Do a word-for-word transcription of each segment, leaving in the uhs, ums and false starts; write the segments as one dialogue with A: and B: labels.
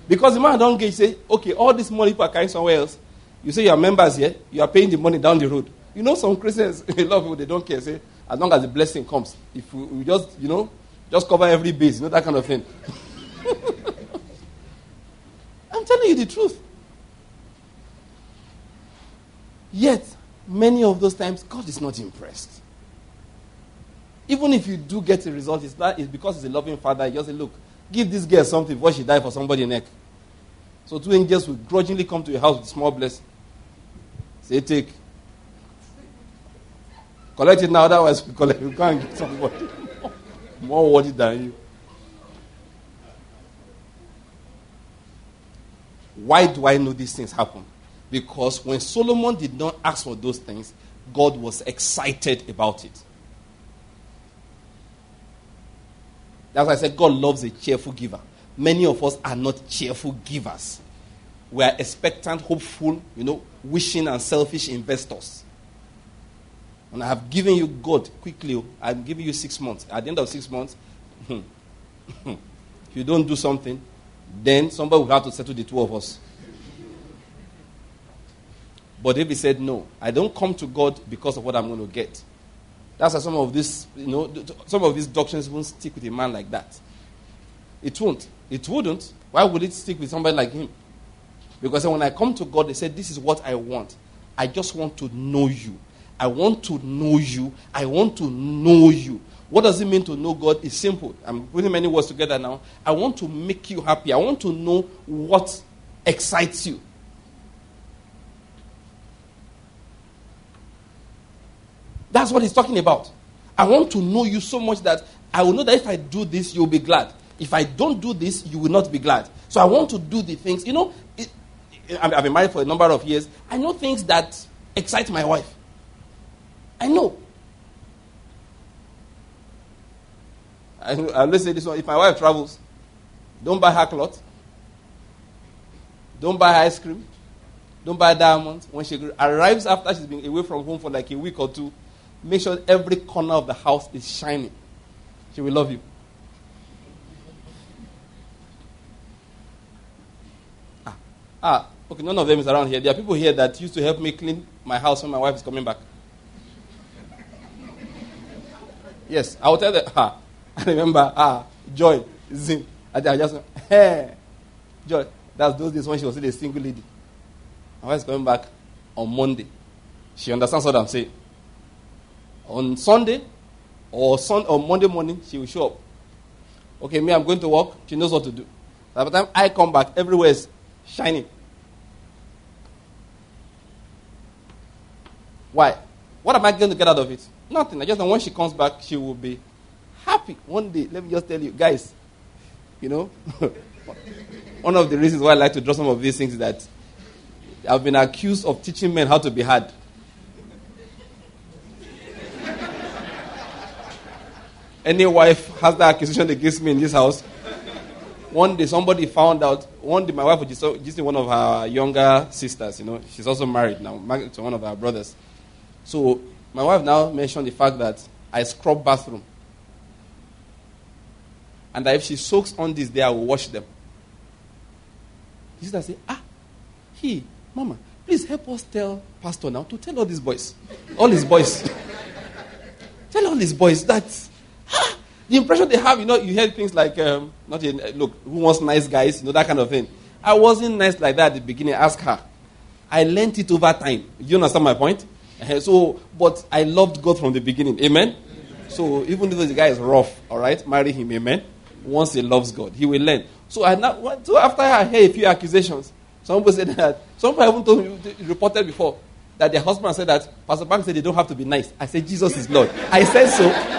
A: Because the man don't get, say, okay, all this money people are carrying somewhere else. You say you are members here, you are paying the money down the road. You know, some Christians, a lot of people, they don't care. Say, as long as the blessing comes, if we, we just, you know, just cover every base, you know, that kind of thing. I'm telling you the truth. Yet, many of those times, God is not impressed. Even if you do get a result, it's, not, it's because he's a loving father. He just say, look, give this girl something before she die for somebody's neck. So two angels will grudgingly come to your house with small blessing. Say, take. Collect it now, otherwise we collect. You can't get somebody more worthy than you. Why do I know these things happen? Because when Solomon did not ask for those things, God was excited about it. That's why I said God loves a cheerful giver. Many of us are not cheerful givers. We are expectant, hopeful, you know, wishing and selfish investors. And I have given you God quickly. I'm giving you six months. At the end of six months, if you don't do something, then somebody will have to settle the two of us. But David said, no, I don't come to God because of what I'm going to get. That's why some of this, you know, some of these doctrines won't stick with a man like that. It won't. It wouldn't. Why would it stick with somebody like him? Because when I come to God, they said, this is what I want. I just want to know you. I want to know you. I want to know you. What does it mean to know God? It's simple. I'm putting many words together now. I want to make you happy. I want to know what excites you. That's what he's talking about. I want to know you so much that I will know that if I do this, you'll be glad. If I don't do this, you will not be glad. So I want to do the things. You know, it, it, I've been married for a number of years. I know things that excite my wife. I know. I, I let's say this one. If my wife travels, don't buy her clothes. Don't buy her ice cream. Don't buy diamonds. When she arrives after she's been away from home for like a week or two, make sure every corner of the house is shining. She will love you. Ah, ah, okay, none of them is around here. There are people here that used to help me clean my house when my wife is coming back. Yes, I will tell them, ah, I remember, ah, Joy, Zim. I just, hey, Joy, that's those days when she was still a single lady. My wife is coming back on Monday. She understands what I'm saying. On Sunday or sun, or Monday morning, she will show up. Okay, me, I'm going to work. She knows what to do. By the time I come back, everywhere is shining. Why? What am I going to get out of it? Nothing. I just know when she comes back, she will be happy. One day, let me just tell you, guys, you know, one of the reasons why I like to draw some of these things is that I've been accused of teaching men how to be hard. Any wife has that accusation against me in this house. One day, somebody found out. One day, my wife was just, just one of her younger sisters. You know, she's also married now, married to one of her brothers. So my wife now mentioned the fact that I scrub bathroom, and that if she soaks on this day, I will wash them. The sister said, "Ah, he, Mama, please help us tell Pastor now to tell all these boys, all his boys, tell all these boys that." The impression they have, you know, you hear things like, um, not a, look, who wants nice guys, you know, that kind of thing. I wasn't nice like that at the beginning. Ask her. I learned it over time. You understand my point? Uh, so, but I loved God from the beginning. Amen? Amen? So, even though the guy is rough, all right, marry him. Amen? Once he loves God, he will learn. So, I now, so after I heard a few accusations, some people said that, some people even told me, reported before, that their husband said that, Pastor Bank said they don't have to be nice. I said, Jesus is Lord. I said so.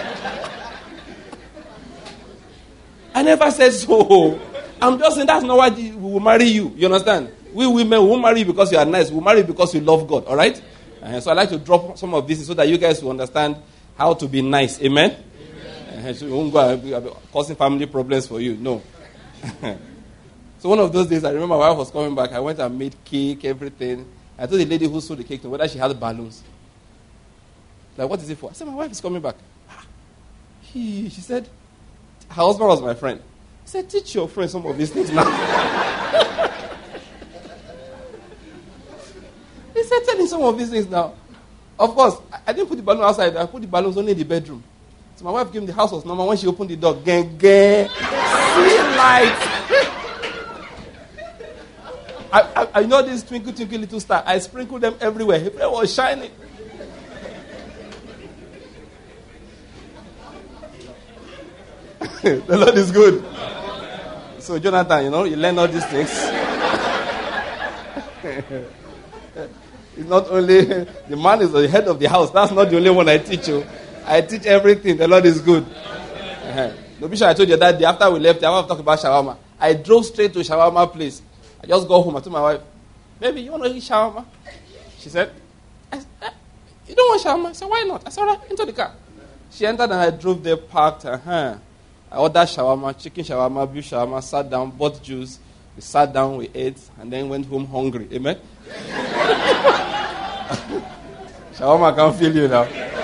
A: I never said so. I'm just saying that's not why we will marry you. You understand? We women won't marry you because you are nice. We'll marry you because you love God. All right? Uh, so I like to drop some of this so that you guys will understand how to be nice. Amen? Amen. Uh, so we won't go uh, causing family problems for you. No. So one of those days, I remember my wife was coming back. I went and made cake, everything. I told the lady who sold the cake whether she had balloons. Like, what is it for? I said, my wife is coming back. He, she said, her husband was my friend. He said, teach your friend some of these things now. He said, tell him some of these things now. Of course, I didn't put the balloon outside. I put the balloons only in the bedroom. So my wife came, the house was normal. When she opened the door, gang, gang, see light. I, I, I know this twinkle, twinkle, little star. I sprinkled them everywhere. It was shining. The Lord is good. So, Jonathan, you know, you learn all these things. It's not only the man is the head of the house. That's not the only one I teach you. I teach everything. The Lord is good. Uh-huh. The bishop I told you that day after we left, I want to talk about shawarma. I drove straight to a shawarma place. I just got home. I told my wife, baby, you want to eat shawarma? She said, I, I, you don't want shawarma? I said, why not? I said, all right, into the car. She entered and I drove there, parked. Uh-huh. I ordered shawarma, chicken shawarma, beef shawarma, sat down, bought juice. We sat down, we ate, and then went home hungry. Amen? Shawarma can feel you now.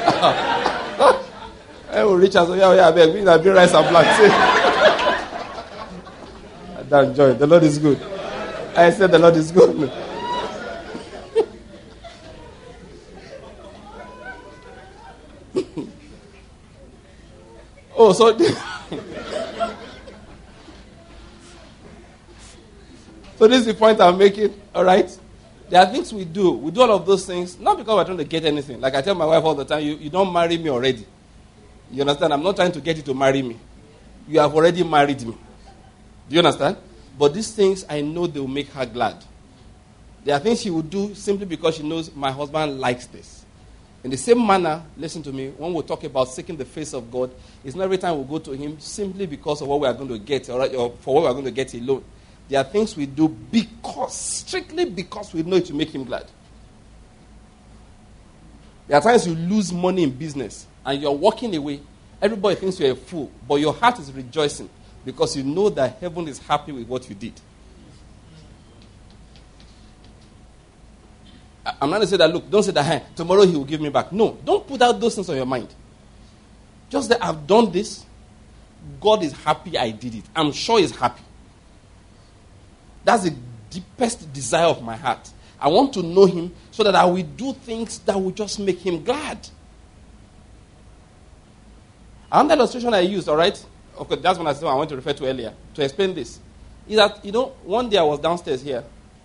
A: I will reach out, so yeah, yeah, I beg, we need to rice and black. I don't enjoy it. The Lord is good. I said the Lord is good. Oh, so... So this is the point I'm making, all right? There are things we do. We do all of those things, not because we're trying to get anything. Like I tell my wife all the time, you, you don't marry me already. You understand? I'm not trying to get you to marry me. You have already married me. Do you understand? But these things, I know they will make her glad. There are things she will do simply because she knows my husband likes this. In the same manner, listen to me, when we talk about seeking the face of God, it's not every time we go to him simply because of what we are going to get, or, or for what we are going to get alone. There are things we do because, strictly because we know it will make him glad. There are times you lose money in business and you're walking away. Everybody thinks you're a fool, but your heart is rejoicing because you know that heaven is happy with what you did. I'm not going to say that, look, don't say that, hey, tomorrow he will give me back. No, don't put out those things on your mind. Just that I've done this. God is happy I did it. I'm sure he's happy. That's the deepest desire of my heart. I want to know him so that I will do things that will just make him glad. Another illustration I used, all right? Okay, that's one I said I want to refer to earlier to explain this. Is that, you know, one day I was downstairs here.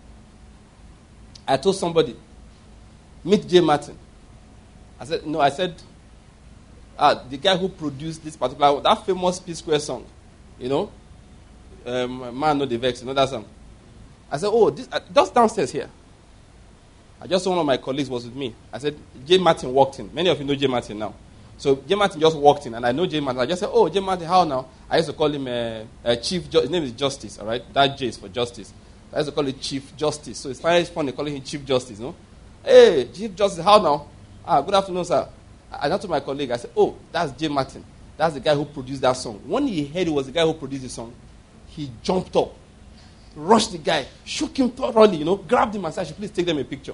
A: I told somebody, meet Jay Martin. I said, no, I said, uh, the guy who produced this particular, that famous P Square song, you know, um, Man No The Vex, you know that song? I said, oh, this, uh, just downstairs here. I just saw one of my colleagues was with me. I said, Jay Martin walked in. Many of you know Jay Martin now. So Jay Martin just walked in, and I know Jay Martin. I just said, oh, Jay Martin, how now? I used to call him uh, uh, Chief Justice. His name is Justice, all right? That J is for Justice. I used to call him Chief Justice. So it's finally funny calling him Chief Justice, no? Hey, Chief Justice, how now? Ah, good afternoon, sir. I went to my colleague. I said, oh, that's Jay Martin. That's the guy who produced that song. When he heard it was the guy who produced the song, he jumped up, rushed the guy, shook him thoroughly, you know, grabbed him and said, please take them a picture.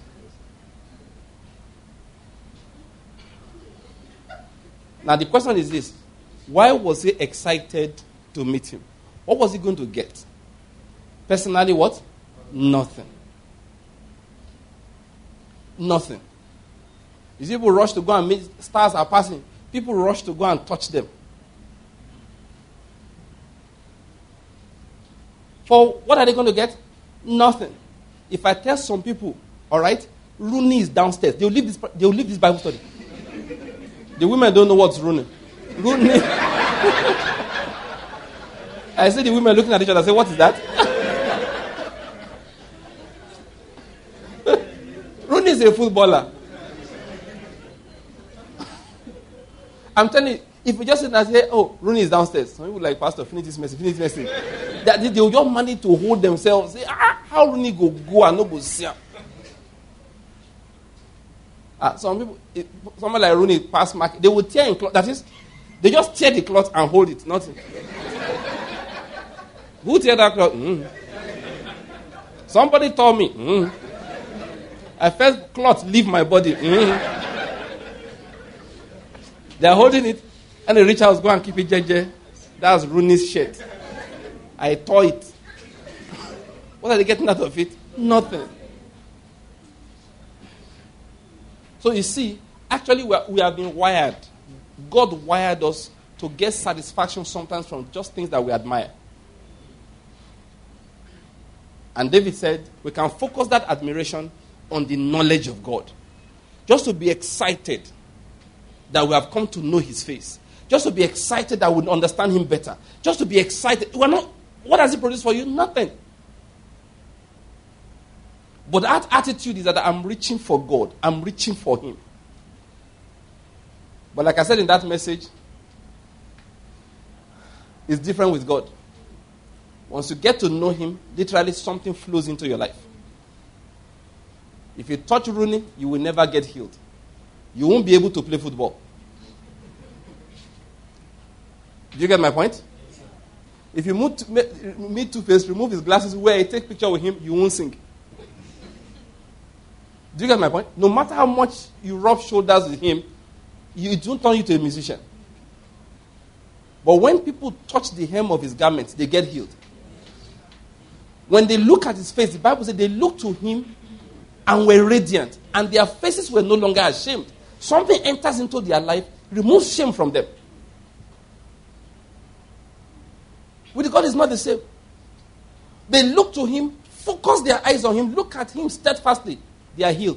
A: Now, the question is this. Why was he excited to meet him? What was he going to get? Personally, what? Nothing. Nothing. You see people rush to go and meet, stars are passing. People rush to go and touch them. For what are they going to get? Nothing. If I tell some people, all right, Rooney is downstairs, they'll leave this, they'll leave this Bible study. The women don't know what's Rooney. Rooney. I see the women looking at each other and say, what is that? Rooney is a footballer. I'm telling you, if you just sit and say, oh, Rooney is downstairs, some people like, Pastor, finish this message, finish this message. That they will just manage to hold themselves. Say, ah, how Rooney go go and no go see him? Ah, some people, it, someone like Rooney pass mark, they will tear in cloth. That is, they just tear the cloth and hold it. Nothing. Who tear that cloth? Mm. Somebody told me. Mm. I felt cloth leave my body. Mm. They are holding it, and the rich house go and keep it, J J. That's Rooney's shirt. I tore it. What are they getting out of it? Nothing. So you see, actually we, are, we have been wired. God wired us to get satisfaction sometimes from just things that we admire. And David said, we can focus that admiration on the knowledge of God. Just to be excited that we have come to know his face. Just to be excited that we understand him better. Just to be excited. We're not, what does he produce for you? Nothing. But that attitude is that I'm reaching for God. I'm reaching for him. But like I said in that message, it's different with God. Once you get to know him, literally something flows into your life. If you touch Rooney, you will never get healed. You won't be able to play football. Do you get my point? If you meet Two-Face, remove his glasses, wear it, take a picture with him, you won't sing. Do you get my point? No matter how much you rub shoulders with him, you, it won't turn you to a musician. But when people touch the hem of his garments, they get healed. When they look at his face, the Bible said they looked to him and were radiant, and their faces were no longer ashamed. Something enters into their life, removes shame from them. With God, it's not the same. They look to him, focus their eyes on him, look at him steadfastly. They are healed.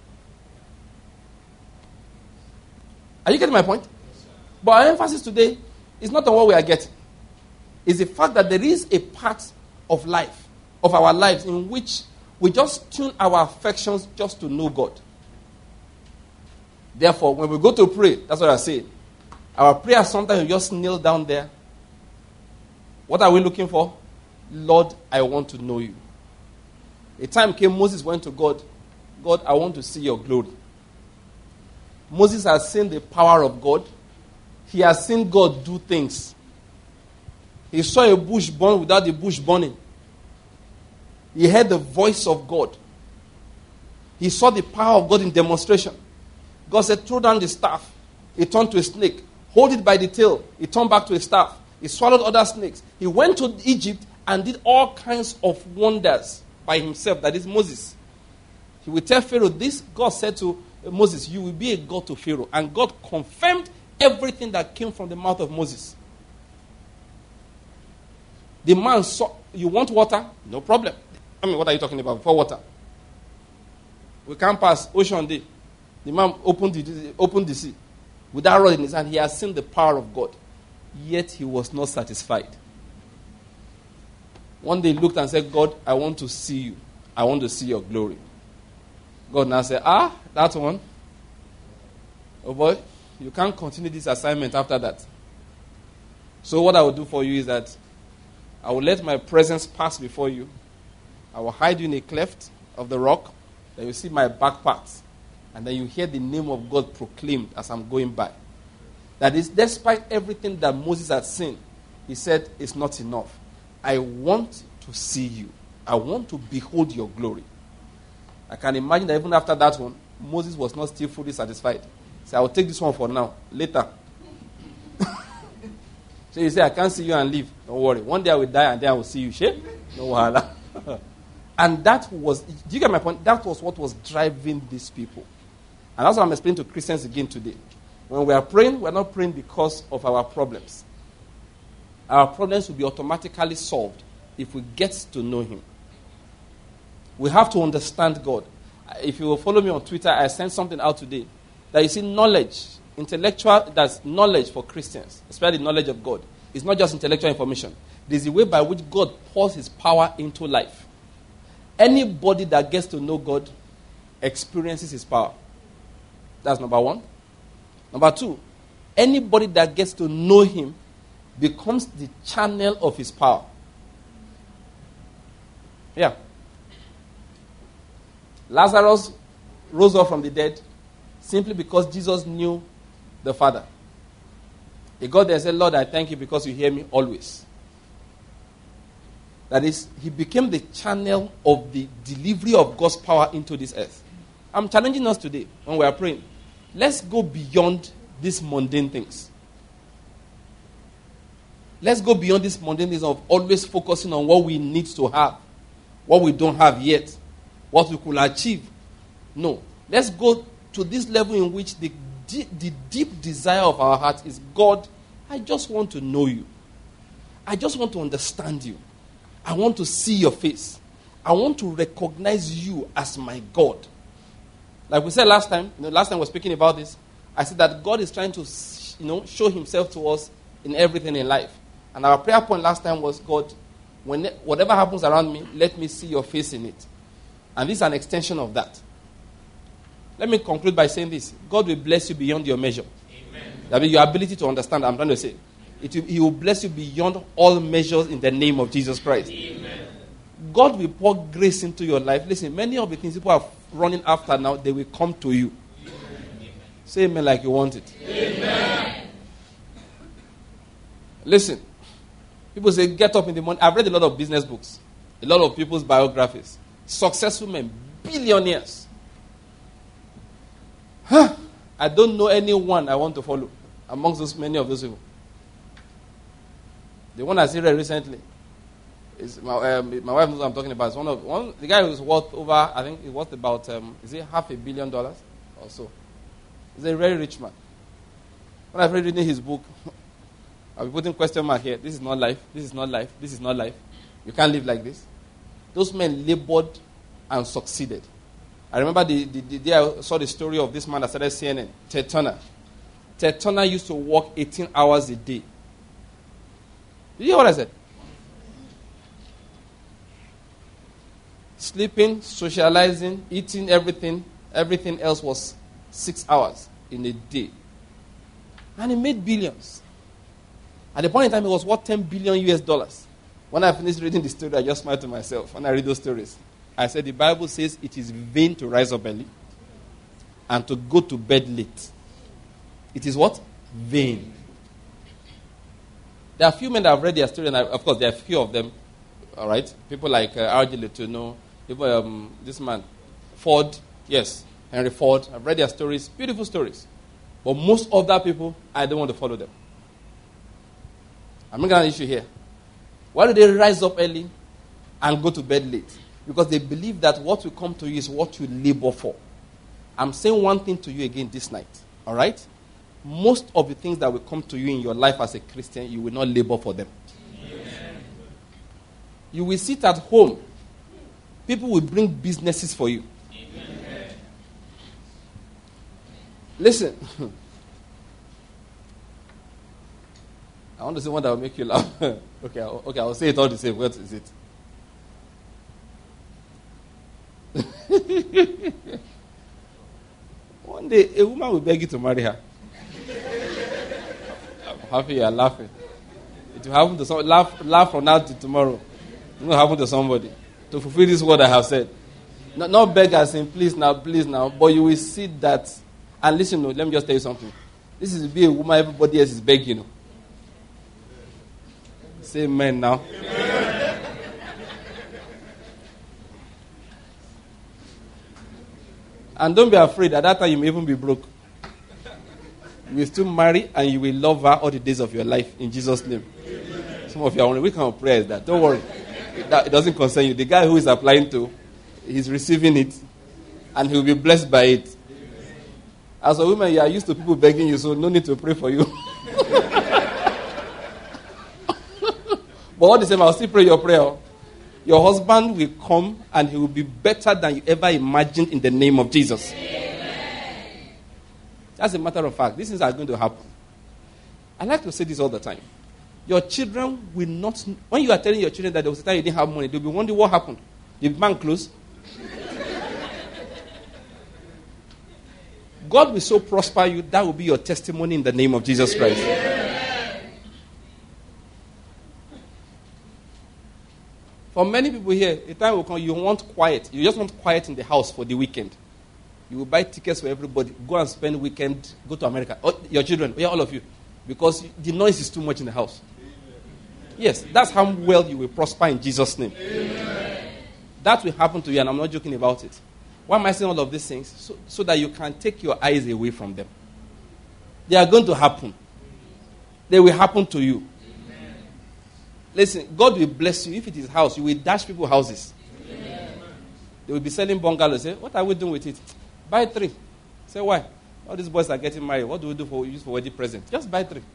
A: Are you getting my point? But our emphasis today is not on what we are getting. It's the fact that there is a part of life, of our lives, in which we just tune our affections just to know God. Therefore, when we go to pray, that's what I say. Our prayer, sometimes you just kneel down there. What are we looking for? Lord, I want to know you. A time came, Moses went to God. God, I want to see your glory. Moses has seen the power of God. He has seen God do things. He saw a bush burn without the bush burning. He heard the voice of God. He saw the power of God in demonstration. God said, throw down the staff. It turned to a snake. Hold it by the tail. It turned back to a staff. He swallowed other snakes. He went to Egypt and did all kinds of wonders by himself. That is Moses. He will tell Pharaoh this. God said to Moses, you will be a God to Pharaoh. And God confirmed everything that came from the mouth of Moses. The man saw, you want water? No problem. I mean, what are you talking about? For water. We can't pass Ocean Day. The man opened the, opened the sea. With that rod in his hand, he has seen the power of God. Yet he was not satisfied. One day he looked and said, God, I want to see you. I want to see your glory. God now said, ah, that one. Oh boy, you can't continue this assignment after that. So what I will do for you is that I will let my presence pass before you. I will hide you in a cleft of the rock. Then you see my back parts. And then you hear the name of God proclaimed as I'm going by. That is, despite everything that Moses had seen, he said, it's not enough. I want to see you. I want to behold your glory. I can imagine that even after that one, Moses was not still fully satisfied. He said, I will take this one for now. Later. So you say, I can't see you and leave. Don't worry. One day I will die and then I will see you. Share? No wahala. And that was, do you get my point? That was what was driving these people. And that's what I'm explaining to Christians again today. When we are praying, we're not praying because of our problems. Our problems will be automatically solved if we get to know him. We have to understand God. If you will follow me on Twitter, I sent something out today. That you see knowledge, intellectual, that's knowledge for Christians, especially knowledge of God. It's not just intellectual information. There's a way by which God pours his power into life. Anybody that gets to know God experiences his power. That's number one. Number two, anybody that gets to know him becomes the channel of his power. Yeah. Lazarus rose up from the dead simply because Jesus knew the Father. He got there and said, Lord, I thank you because you hear me always. That is, he became the channel of the delivery of God's power into this earth. I'm challenging us today when we are praying. Let's go beyond these mundane things. Let's go beyond this mundaneness of always focusing on what we need to have, what we don't have yet, what we could achieve. No. Let's go to this level in which the, the deep desire of our heart is, God, I just want to know you. I just want to understand you. I want to see your face. I want to recognize you as my God. Like we said last time, you know, last time we were speaking about this, I said that God is trying to, you know, show himself to us in everything in life. And our prayer point last time was, God, when whatever happens around me, let me see your face in it. And this is an extension of that. Let me conclude by saying this. God will bless you beyond your measure. Amen. That means your ability to understand, I'm trying to say. It will, he will bless you beyond all measures in the name of Jesus Christ. Amen. God will pour grace into your life. Listen, many of the things people are running after now, they will come to you. Amen. Say amen like you want it. Amen. Listen. People say, get up in the morning. I've read a lot of business books. A lot of people's biographies. Successful men. Billionaires. Huh. I don't know anyone I want to follow amongst those many of those people. The one I see read recently is my, um, my wife knows what I'm talking about. It's one of one the guy who's worth over, I think it worth about um, is it half a billion dollars or so. He's a very rich man. When I've read reading his book, I'll be putting question mark here. This is not life. This is not life. This is not life. You can't live like this. Those men labored and succeeded. I remember the, the, the day I saw the story of this man that started C N N, Ted Turner. Ted Turner used to work eighteen hours a day. Did you hear what I said? Sleeping, socializing, eating, everything. Everything else was six hours in a day. And he made billions. At the point in time, it was worth ten billion U S dollars. When I finished reading the story, I just smiled to myself when I read those stories. I said, the Bible says it is vain to rise up early and to go to bed late. It is what? Vain. There are a few men that have read their story, and I, of course, there are a few of them, all right? People like uh, R J Letourneau, people, um, this man, Ford, yes, Henry Ford. I've read their stories, beautiful stories. But most other people, I don't want to follow them. I'm making an issue here. Why do they rise up early and go to bed late? Because they believe that what will come to you is what you labor for. I'm saying one thing to you again this night. All right? Most of the things that will come to you in your life as a Christian, you will not labor for them. Amen. You will sit at home. People will bring businesses for you. Amen. Listen. I want to say one that will make you laugh. okay, I'll, okay, I'll say it all the same. What is it? One day, a woman will beg you to marry her. I'm happy you are laughing. It will happen to someone. Laugh, laugh from now to tomorrow. It will happen to somebody. To fulfill this word I have said. Not, not beg as in, please now, please now. But you will see that. And listen, no, let me just tell you something. This is to be a woman everybody else is begging. You know. Say amen now. Amen. And don't be afraid. At that time, you may even be broke. You will still marry and you will love her all the days of your life in Jesus' name. Amen. Some of you are wondering, which kind of prayer is that? Don't worry. That, it doesn't concern you. The guy who is applying to, he's receiving it and he'll be blessed by it. Amen. As a woman, you are used to people begging you, so no need to pray for you. But all the same, I'll still pray your prayer. Your husband will come and he will be better than you ever imagined in the name of Jesus. Amen. That's a matter of fact. These things are going to happen. I like to say this all the time. Your children will not, when you are telling your children that there was a time you didn't have money, they'll be wondering what happened. Did the bank close? God will so prosper you, that will be your testimony in the name of Jesus Christ. Amen. For many people here, a time will come, you want quiet. You just want quiet in the house for the weekend. You will buy tickets for everybody. Go and spend weekend. Go to America. Oh, your children, yeah, all of you. Because the noise is too much in the house. Yes, that's how well you will prosper in Jesus' name. Amen. That will happen to you, and I'm not joking about it. Why am I saying all of these things? So, so that you can take your eyes away from them. They are going to happen. They will happen to you. Listen, God will bless you. If it is house, you will dash people houses. Amen. They will be selling bungalows. Say, what are we doing with it? Buy three. Say, why? All these boys are getting married. What do we do for use for wedding present? Just buy three.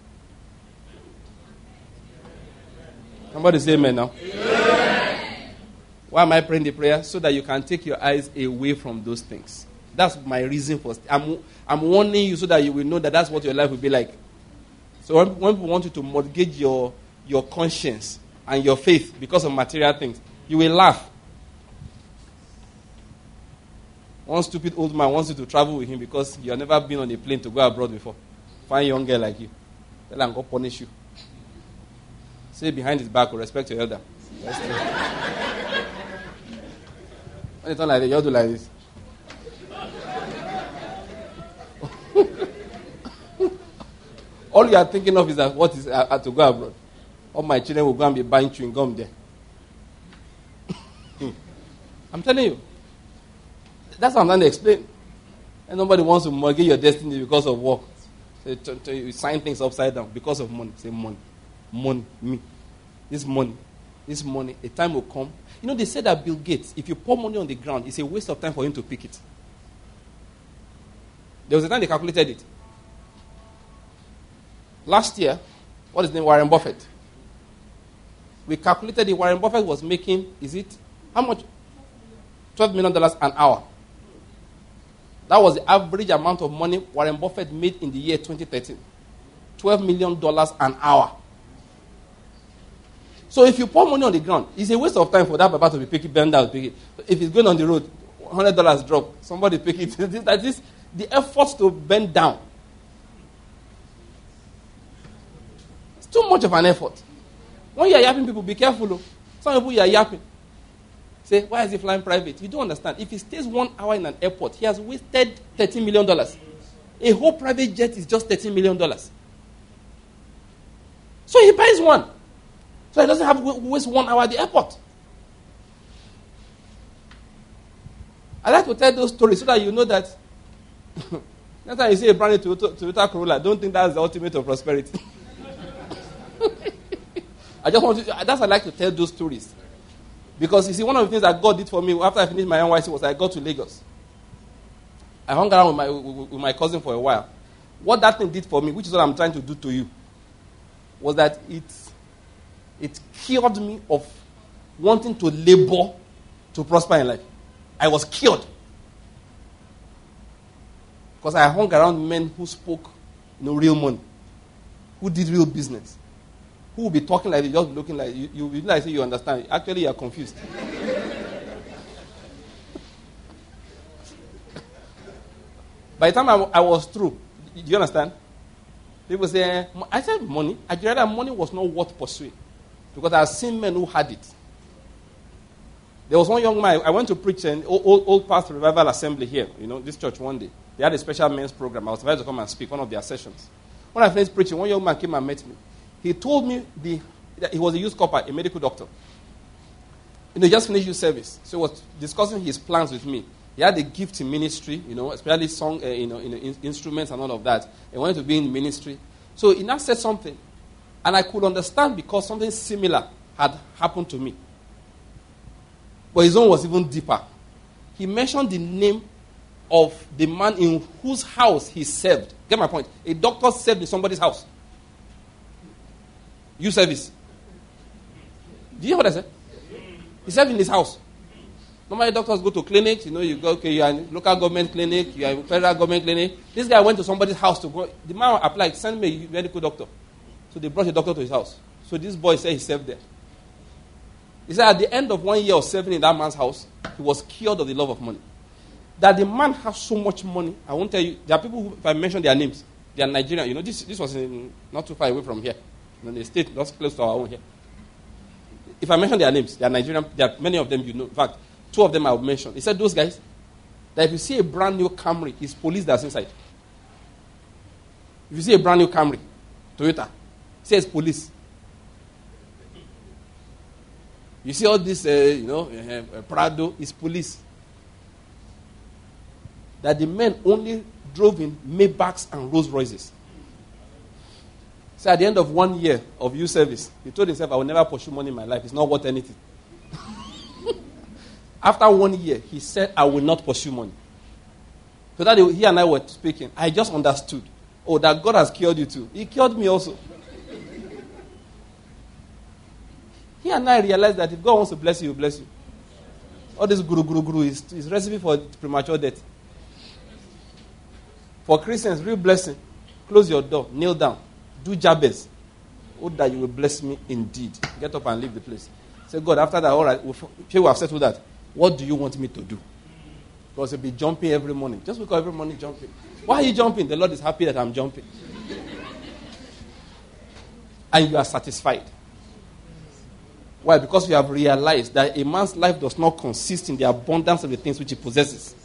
A: Somebody say amen now. Amen. Why am I praying the prayer? So that you can take your eyes away from those things. That's my reason for. St- I'm, I'm warning you so that you will know that that's what your life will be like. So when, when people want you to mortgage your, your conscience and your faith because of material things, you will laugh. One stupid old man wants you to travel with him because you have never been on a plane to go abroad before. Find a young girl like you. Tell him, go punish you. Say behind his back, respect your elder. That's true. When it's not like that, you do like this. All you are thinking of is that what is uh, to go abroad. All my children will go and be buying chewing gum there. I'm telling you. That's what I'm trying to explain. And nobody wants to mortgage your destiny because of work. So to, to, you sign things upside down because of money. Say money. Money. Me. This money. This money. A time will come. You know, they say that Bill Gates, if you pour money on the ground, it's a waste of time for him to pick it. There was a time they calculated it. Last year, what is his name? Warren Buffett. We calculated it. Warren Buffett was making, is it, how much? twelve million dollars an hour. That was the average amount of money Warren Buffett made in the year twenty thirteen. twelve million dollars an hour. So if you pour money on the ground, it's a waste of time for that papa to be picking, bend down, pick it. If it's going on the road, one hundred dollars drop, somebody pick it. That is the effort to bend down. It's too much of an effort. When you are yapping people, be careful. Some people you are yapping. Say, why is he flying private? You don't understand. If he stays one hour in an airport, he has wasted thirteen million dollars. A whole private jet is just thirteen million dollars. So he buys one. So he doesn't have to waste one hour at the airport. I like to tell those stories so that you know that next time you see a brand new Toyota, Toyota Corolla, don't think that's the ultimate of prosperity. I just want to, that's why I like to tell those stories. Because you see, one of the things that God did for me after I finished my N Y C was I got to Lagos. I hung around with my, with, with my cousin for a while. What that thing did for me, which is what I'm trying to do to you, was that it, it cured me of wanting to labor to prosper in life. I was cured. Because I hung around men who spoke, you know, real money, who did real business, who will be talking like this, just looking like you, you, you like say you understand. Actually, you are confused. By the time I, I was through, do you understand? People say, I said money. I realized that money was not worth pursuing. Because I have seen men who had it. There was one young man, I went to preach an old, old, old Past Revival Assembly here, you know, this church one day. They had a special men's program. I was invited to come and speak one of their sessions. When I finished preaching, one young man came and met me. He told me the, that he was a youth corper, a medical doctor. You know, he just finished youth service. So he was discussing his plans with me. He had a gift in ministry, you know, especially song, uh, you know, you know in, instruments and all of that. He wanted to be in ministry. So he now said something. And I could understand because something similar had happened to me. But his own was even deeper. He mentioned the name of the man in whose house he served. Get my point? A doctor served in somebody's house. Youth service. Do you hear what I said? He served in his house. Normally doctors go to clinics. You know, you go, okay, you are in local government clinic, you are in federal government clinic. This guy went to somebody's house to go. The man applied, send me a medical doctor. So they brought a doctor to his house. So this boy said he served there. He said at the end of one year of serving in that man's house, he was cured of the love of money. That the man has so much money, I won't tell you. There are people who, if I mention their names, they are Nigerian. You know, this this was in, not too far away from here. You know, the state, not close to our own here. If I mention their names, they are Nigerian. There are many of them you know. In fact, two of them I will mention. He said those guys, that if you see a brand new Camry, it's police that's inside. If you see a brand new Camry, Toyota, it says police. You see all this, uh, you know, uh, uh, Prado is police. That the men only drove in Maybachs and Rolls Royces. So at the end of one year of youth service, he told himself, I will never pursue money in my life. It's not worth anything. After one year, he said, I will not pursue money. So that he and I were speaking. I just understood. Oh, that God has cured you too. He cured me also. He and I realized that if God wants to bless you, he will bless you. All this guru, guru, guru is, is recipe for premature death. For Christians, real blessing. Close your door, kneel down, do Jabez. Oh, that you will bless me indeed. Get up and leave the place. Say, God, after that, all right, we have settled that. What do you want me to do? Because you'll be jumping every morning. Just wake up every morning jumping. Why are you jumping? The Lord is happy that I'm jumping. And you are satisfied. Why? Because you have realized that a man's life does not consist in the abundance of the things which he possesses.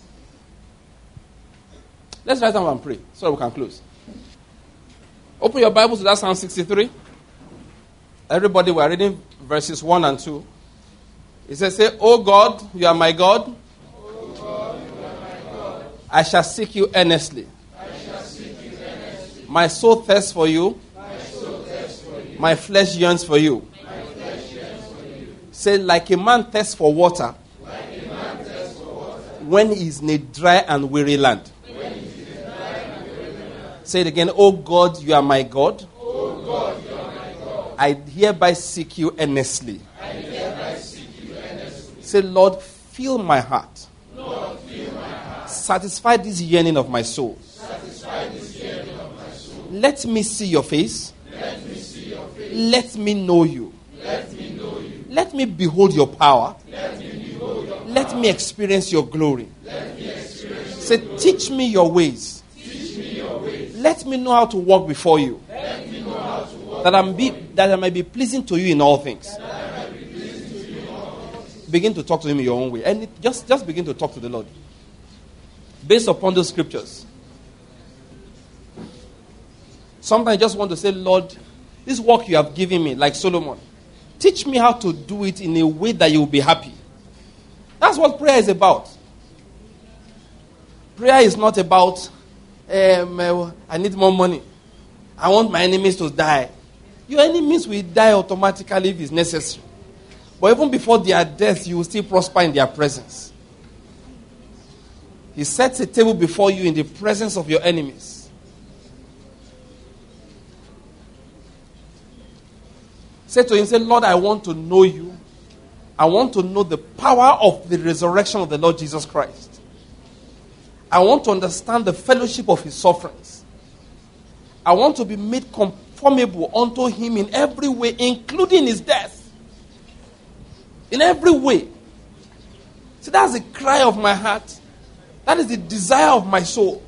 A: Let's write down and pray so we can close. Open your Bibles to that Psalm sixty-three. Everybody, we are reading verses one and two. It says, say, Oh God, you are my God.
B: O God, you are my God.
A: I shall seek you earnestly.
B: I shall seek you earnestly.
A: My soul thirsts for you.
B: My soul thirsts for you.
A: My flesh yearns for you.
B: My flesh yearns for you.
A: Say, like a man thirsts for water.
B: Like a man thirsts for water.
A: When he is in a dry and weary land.
B: When he is in a dry and weary land.
A: Say it again. Oh God, you are my God.
B: O God, you are my God.
A: I hereby seek you earnestly.
B: I hereby seek you earnestly.
A: Say, Lord, fill my heart.
B: Lord, fill my heart.
A: Satisfy this yearning of my soul.
B: Satisfy this yearning of my soul.
A: Let me see your face.
B: Let me see your face.
A: Let me know you.
B: Let me know you.
A: Let me behold your power.
B: Let me behold your power.
A: Let me experience your glory.
B: Let me experience your
A: Say,
B: glory.
A: teach me your ways.
B: Teach me your ways.
A: Let me know how to walk before you.
B: Let me know how to walk.
A: That, I'm be, that I may be pleasing to you in all things. Begin to talk to him in your own way. And it, just, just begin to talk to the Lord. Based upon those scriptures. Sometimes I just want to say, Lord, this work you have given me, like Solomon, teach me how to do it in a way that you will be happy. That's what prayer is about. Prayer is not about, um, uh, I need more money. I want my enemies to die. Your enemies will die automatically if it's necessary. But even before their death, you will still prosper in their presence. He sets a table before you in the presence of your enemies. Say to him, say, Lord, I want to know you. I want to know the power of the resurrection of the Lord Jesus Christ. I want to understand the fellowship of his sufferings. I want to be made conformable unto him in every way, including his death. In every way. See, that's the cry of my heart. That is the desire of my soul.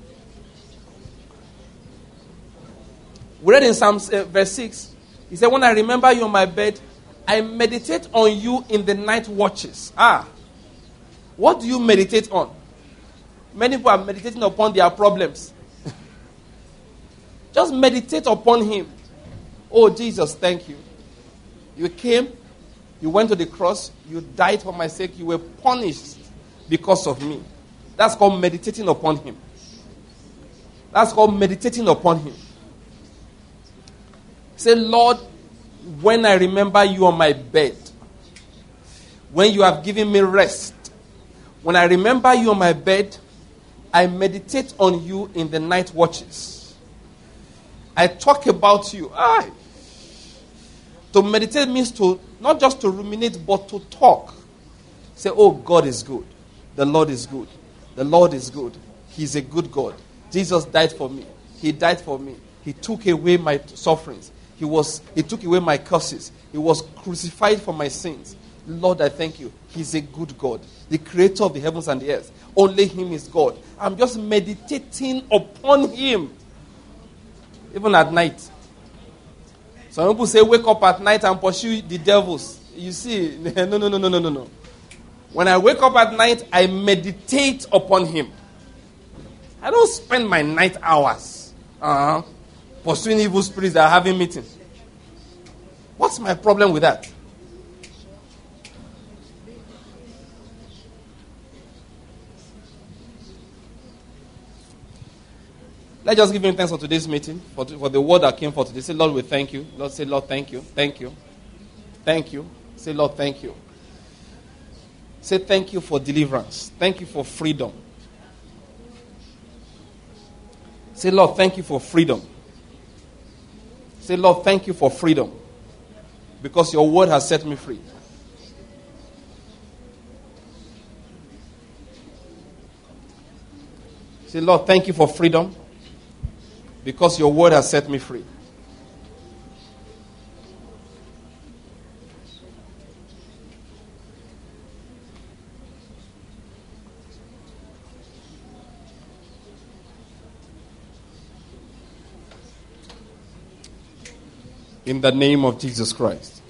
A: We read in Psalm uh, verse six. He said, when I remember you on my bed, I meditate on you in the night watches. Ah. What do you meditate on? Many people are meditating upon their problems. Just meditate upon him. Oh, Jesus, thank you. You came. You went to the cross. You died for my sake. You were punished because of me. That's called meditating upon him. That's called meditating upon him. Say, Lord, when I remember you on my bed, when you have given me rest, when I remember you on my bed, I meditate on you in the night watches. I talk about you. Ah. To meditate means to not just to ruminate, but to talk. Say, oh, God is good. The Lord is good. The Lord is good. He's a good God. Jesus died for me. He died for me. He took away my sufferings. He was. He took away my curses. He was crucified for my sins. Lord, I thank you. He's a good God. The creator of the heavens and the earth. Only him is God. I'm just meditating upon him. Even at night. Some people say, wake up at night and pursue the devils. You see, no, no, no, no, no, no, no. When I wake up at night, I meditate upon him. I don't spend my night hours uh-huh, pursuing evil spirits that are having meetings. What's my problem with that? Let's just give him thanks for today's meeting, for, for the word that came for today. Say, Lord, we thank you. Lord, say, Lord, thank you. Thank you. Thank you. Say, Lord, thank you. Say, thank you for deliverance. Thank you for freedom. Say, Lord, thank you for freedom. Say, Lord, thank you for freedom. Because your word has set me free. Say, Lord, thank you for freedom. Because your word has set me free. In the name of Jesus Christ.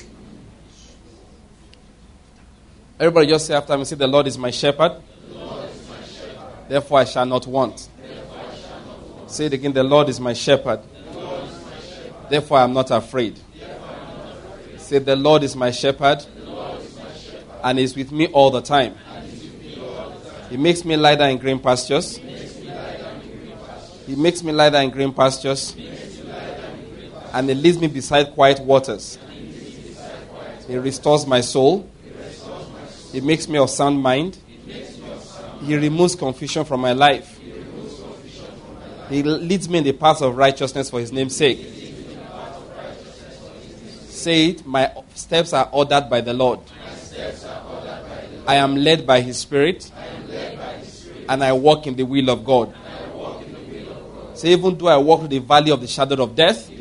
A: Everybody just say after me, say, the Lord is my shepherd.
B: The Lord is my shepherd.
A: Therefore I shall not want.
B: Therefore I shall not want.
A: Say it again, the Lord is my shepherd.
B: The Lord is my shepherd.
A: Therefore I am not afraid.
B: Therefore I am not afraid.
A: Say, the Lord is my shepherd.
B: The Lord is my shepherd.
A: And is with me all the time.
B: And is with me all the time.
A: He makes me lie down in green pastures.
B: He makes me lie down in green pastures.
A: He makes me lie down in green pastures.
B: He makes me lie down in green pastures.
A: And he leads me beside quiet waters. He restores my soul. He makes me of sound mind. He removes confusion from my life. He leads me in the path of righteousness for his name's sake. Say it, my steps are ordered by the Lord. I am led by his spirit. And I walk in the will of God. Say, even though I walk through the valley of the shadow of death,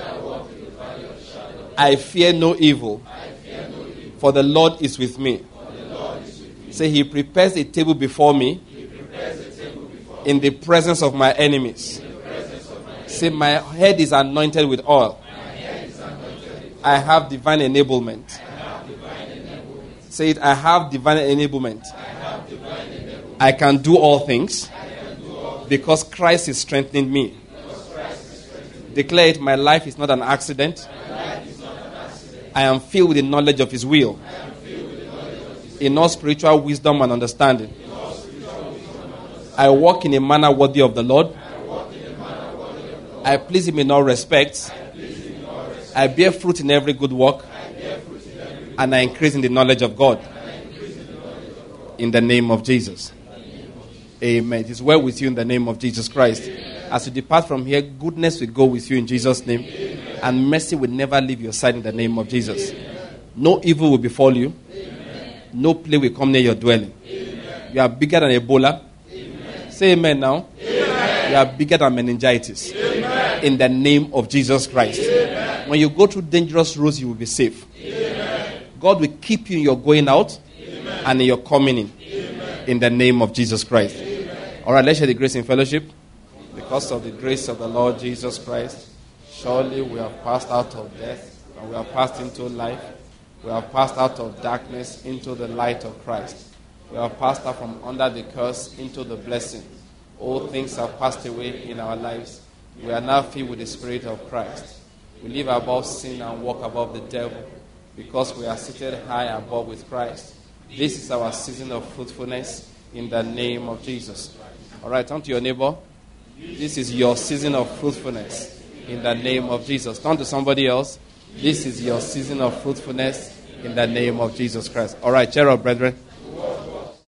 A: I fear no evil. For the Lord is with me. Say, he prepares a table before me in the presence of my enemies. Say, my head is anointed with oil. I have divine enablement. Say it, I have divine enablement. I can do all things because Christ is strengthening me. Declare it, my life is not an accident. I am filled with the knowledge of his will. In all spiritual wisdom and understanding. I walk in a manner worthy of the Lord. I please him in all respects. I bear fruit in every good work. And I increase in the knowledge of God. In the name of Jesus. Amen. It is well with you in the name of Jesus Christ. As you depart from here, goodness will go with you in Jesus' name. And mercy will never leave your side in the name of Jesus. No evil will befall you. No plague will come near your dwelling. You are bigger than Ebola. Say amen now. Amen. You are bigger than meningitis. Amen. In the name of Jesus Christ. Amen. When you go through dangerous roads, you will be safe. Amen. God will keep you in your going out. Amen. And in your coming in. Amen. In the name of Jesus Christ. Amen. All right, let's share the grace in fellowship. Because of the grace of the Lord Jesus Christ, surely we have passed out of death and we have passed into life. We have passed out of darkness into the light of Christ. We have passed out from under the curse into the blessing. All things have passed away in our lives. We are now filled with the Spirit of Christ. We live above sin and walk above the devil because we are seated high above with Christ. This is our season of fruitfulness in the name of Jesus. All right, turn to your neighbor. This is your season of fruitfulness in the name of Jesus. Turn to somebody else. This is your season of fruitfulness in the name of Jesus Christ. All right, cheer up, brethren.